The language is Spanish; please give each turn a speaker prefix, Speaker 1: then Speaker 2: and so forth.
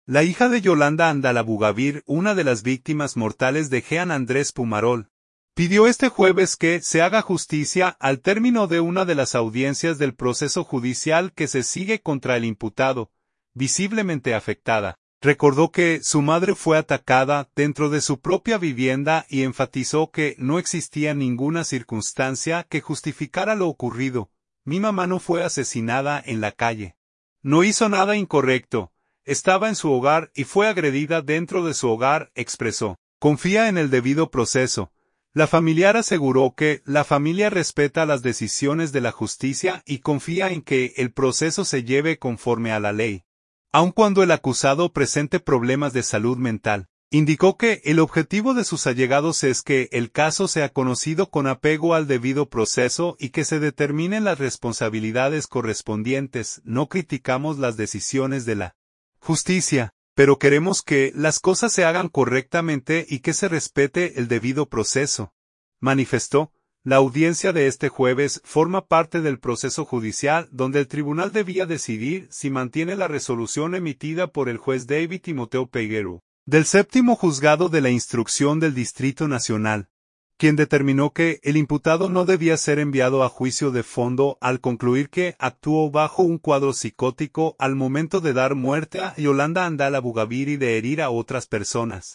Speaker 1: La hija de Yolanda Andalabugavir, una de las víctimas mortales de Jean Andrés Pumarol, pidió este jueves que se haga justicia al término de una de las audiencias del proceso judicial que se sigue contra el imputado, visiblemente afectada. Recordó que su madre fue atacada dentro de su propia vivienda y enfatizó que no existía ninguna circunstancia que justificara lo ocurrido. Mi mamá no fue asesinada en la calle. No hizo nada incorrecto. Estaba en su hogar y fue agredida dentro de su hogar, expresó. Confía en el debido proceso. La familiar aseguró que la familia respeta las decisiones de la justicia y confía en que el proceso se lleve conforme a la ley, aun cuando el acusado presente problemas de salud mental. Indicó que el objetivo de sus allegados es que el caso sea conocido con apego al debido proceso y que se determinen las responsabilidades correspondientes. No criticamos las decisiones de la justicia, pero queremos que las cosas se hagan correctamente y que se respete el debido proceso, manifestó. La audiencia de este jueves forma parte del proceso judicial donde el tribunal debía decidir si mantiene la resolución emitida por el juez David Timoteo Peguero, del séptimo juzgado de la instrucción del Distrito Nacional, quien determinó que el imputado no debía ser enviado a juicio de fondo al concluir que actuó bajo un cuadro psicótico al momento de dar muerte a Yolanda Andalabugavir y de herir a otras personas.